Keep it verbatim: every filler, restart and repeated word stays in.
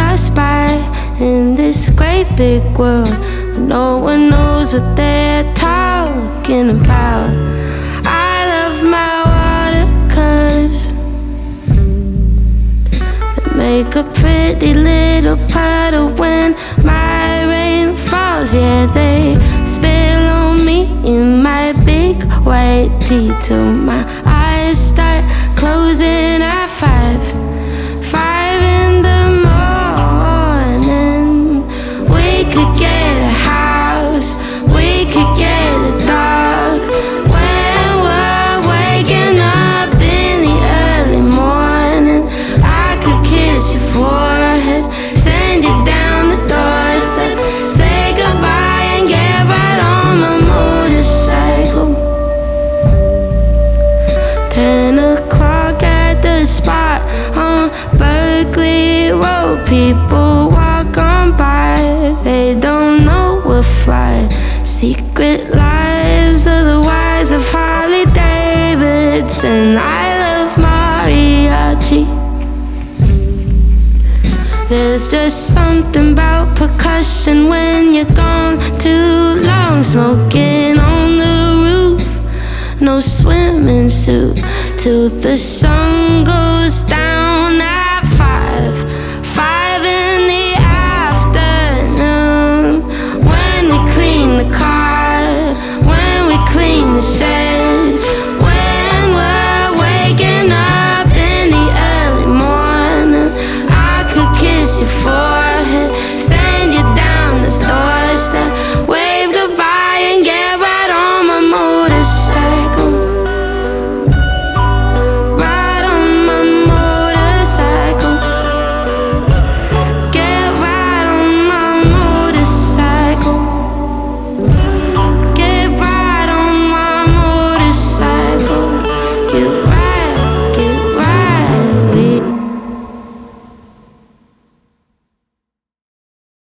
lost by in this great big world, but no one knows what they're talking about. I love my watercolors, they make a pretty little puddle when my rain falls. Yeah, they spill on me in my big white tee till my eyes start closing at five, five in the morning. We could get a house, we could get a dog. When we're waking up in the early morning, I could kiss your forehead, send you down the doorstep, say goodbye and get right on my motorcycle. Ten o'clock at the spot on Berkeley Road. People walk on by, they don't know we're fly. Secret lives of the wives of Harley Davidson. I love mariachi. There's just something about percussion when you're gone too long. Smoking on the roof, no swimming suit till the sun goes down.